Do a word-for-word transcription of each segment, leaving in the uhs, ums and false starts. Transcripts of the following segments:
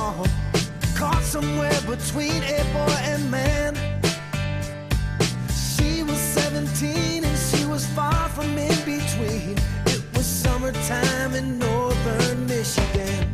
song, caught somewhere between a boy and man. She was seventeen and she was far from in between. It was summertime in northern Michigan.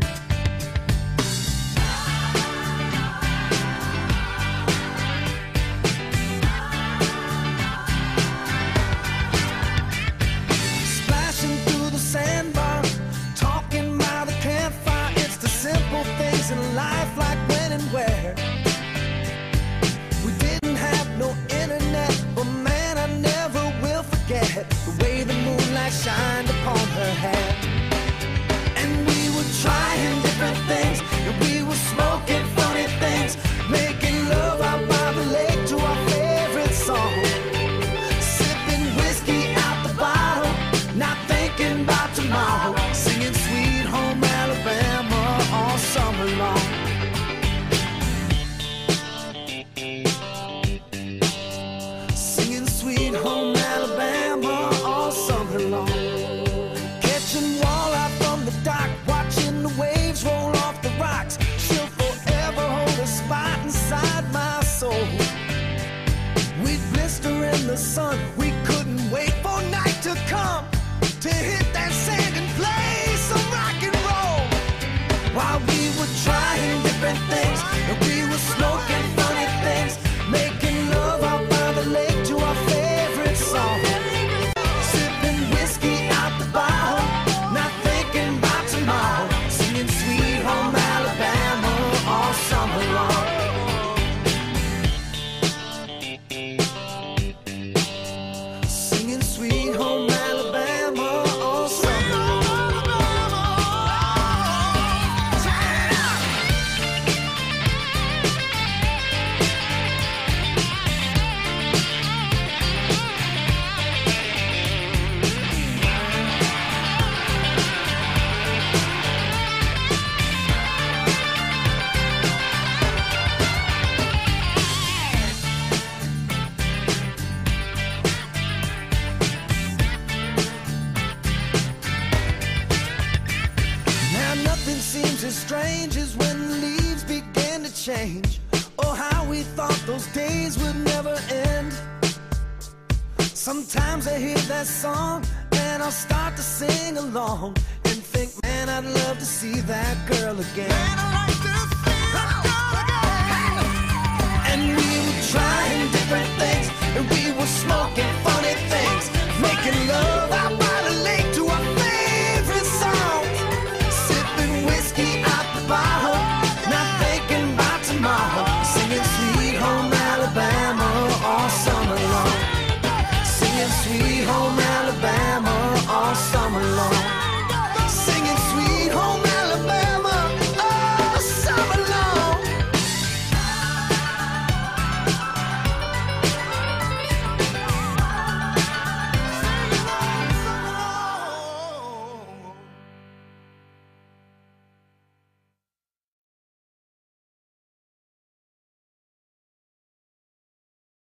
Splashing through the sandbar, talking by the campfire. It's the simple things in life, like when and where. We didn't have no internet, but man, I never will forget the way the moonlight shined upon her hair. And we were trying different things, and we were smoking funny things, making love out by the lake to our favorite song, sipping whiskey out the bottle, not thinking about tomorrow, singing Sweet Home Alabama all summer long. Singing Sweet Home Alabama all summer long. Catching walleye from the dock, watching the waves roll off the rocks. She'll forever hold a spot inside my soul. We'd blister in the sun, we couldn't wait for night to come to hit that sand and play some rock and roll. While we were trying different things, and we were smoking funny things, making love out by the lake to our favorite song, sipping whiskey out the bottle, not thinking about tomorrow, singing Sweet Home Alabama all summer long. Singing Sweet Home Alabama all summer long. Now nothing seems as strange as when the leaves began to change. Oh, how we thought those days would never end. Sometimes I hear that song and I'll start to sing along and think, man, I'd love to see that girl again.